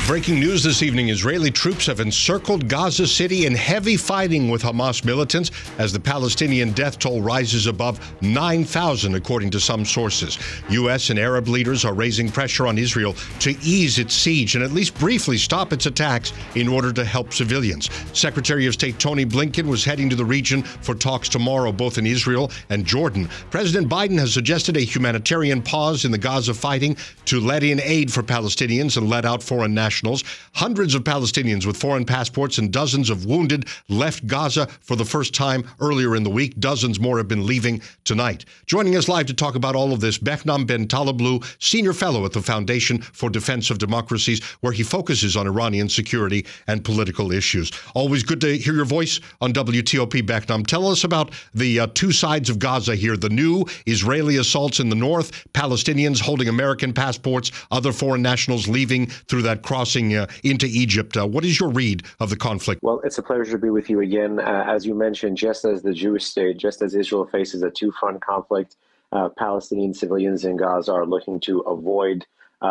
Breaking news this evening, Israeli troops have encircled Gaza City in heavy fighting with Hamas militants as the Palestinian death toll rises above 9,000, according to some sources. U.S. and Arab leaders are raising pressure on Israel to ease its siege and at least briefly stop its attacks in order to help civilians. Secretary of State Tony Blinken was heading to the region for talks tomorrow, both in Israel and Jordan. President Biden has suggested a humanitarian pause in the Gaza fighting to let in aid for Palestinians and let out foreign nationals. Hundreds of Palestinians with foreign passports and dozens of wounded left Gaza for the first time earlier in the week. Dozens more have been leaving tonight. Joining us live to talk about all of this, Behnam Ben Taleblu, Senior Fellow at the Foundation for Defense of Democracies, where he focuses on Iranian security and political issues. Always good to hear your voice on WTOP, Behnam. Tell us about the two sides of Gaza here. The new Israeli assaults in the north, Palestinians holding American passports, other foreign nationals leaving through that crossing into Egypt. What is your read of the conflict? Well, it's a pleasure to be with you again. As you mentioned, just as the Jewish state, just as Israel faces a two-front conflict, Palestinian civilians in Gaza are looking to avoid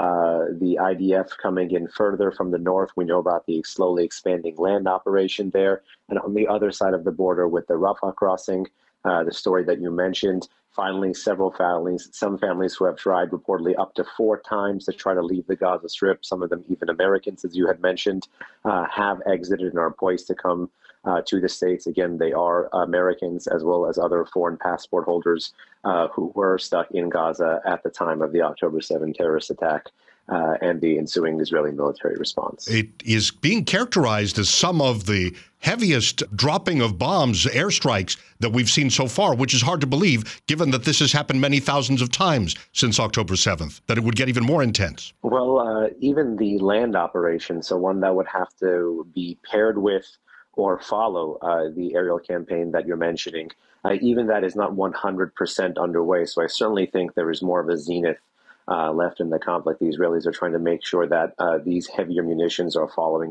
the IDF coming in further from the north. We know about the slowly expanding land operation there. And on the other side of the border with the Rafah crossing, the story that you mentioned, finally, some families who have tried reportedly up to 4 times to try to leave the Gaza Strip, some of them even Americans, as you had mentioned, have exited and are poised to come to the States. Again, they are Americans as well as other foreign passport holders who were stuck in Gaza at the time of the October 7 terrorist attack and the ensuing Israeli military response. It is being characterized as some of the heaviest dropping of bombs, airstrikes that we've seen so far, which is hard to believe, given that this has happened many thousands of times since October 7th, that it would get even more intense. Well, even the land operation, so one that would have to be paired with or follow the aerial campaign that you're mentioning, even that is not 100% underway. So I certainly think there is more of a zenith left in the conflict. The Israelis are trying to make sure that these heavier munitions are falling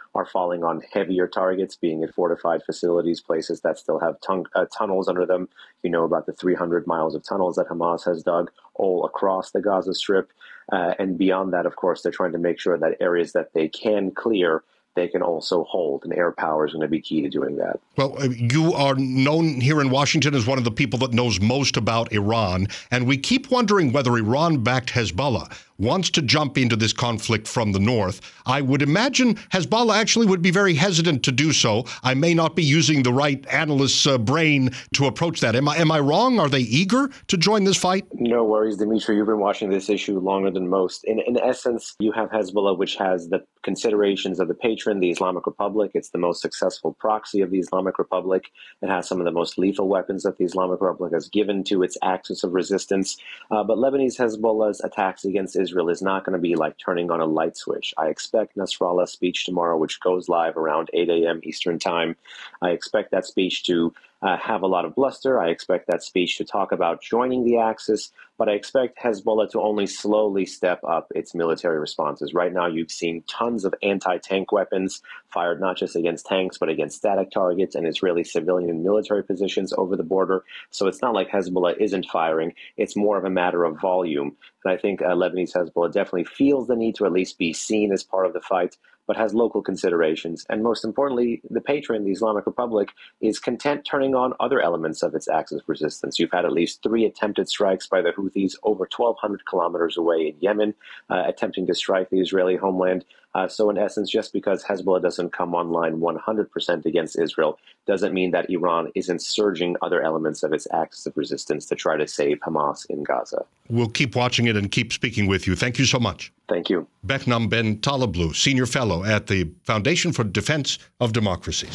on heavier targets, being at fortified facilities, places that still have tunnels under them. You know about the 300 miles of tunnels that Hamas has dug all across the Gaza Strip. And beyond that, of course, they're trying to make sure that areas that they can clear, they can also hold, and air power is going to be key to doing that. Well, you are known here in Washington as one of the people that knows most about Iran, and we keep wondering whether Iran-backed Hezbollah wants to jump into this conflict from the north. I would imagine Hezbollah actually would be very hesitant to do so. I may not be using the right analyst's brain to approach that. Am I wrong? Are they eager to join this fight? No worries, Dimitri. You've been watching this issue longer than most. In essence, you have Hezbollah, which has the considerations of the patron, the Islamic Republic. It's the most successful proxy of the Islamic Republic. It has some of the most lethal weapons that the Islamic Republic has given to its axis of resistance. But Lebanese Hezbollah's attacks against Israel is not going to be like turning on a light switch. I expect Nasrallah's speech tomorrow, which goes live around 8 a.m. Eastern time. I expect that speech to have a lot of bluster. I expect that speech to talk about joining the Axis, but I expect Hezbollah to only slowly step up its military responses. Right now, you've seen tons of anti-tank weapons fired not just against tanks, but against static targets and Israeli civilian and military positions over the border. So it's not like Hezbollah isn't firing. It's more of a matter of volume. And I think Lebanese Hezbollah definitely feels the need to at least be seen as part of the fight, but has local considerations. And most importantly, the patron, the Islamic Republic, is content turning on other elements of its axis of resistance. You've had at least 3 attempted strikes by the Houthis over 1,200 kilometers away in Yemen, attempting to strike the Israeli homeland. So in essence, just because Hezbollah doesn't come online 100% against Israel doesn't mean that Iran isn't surging other elements of its axis of resistance to try to save Hamas in Gaza. We'll keep watching it and keep speaking with you. Thank you so much. Thank you. Behnam Ben Taleblu, Senior Fellow at the Foundation for Defense of Democracies.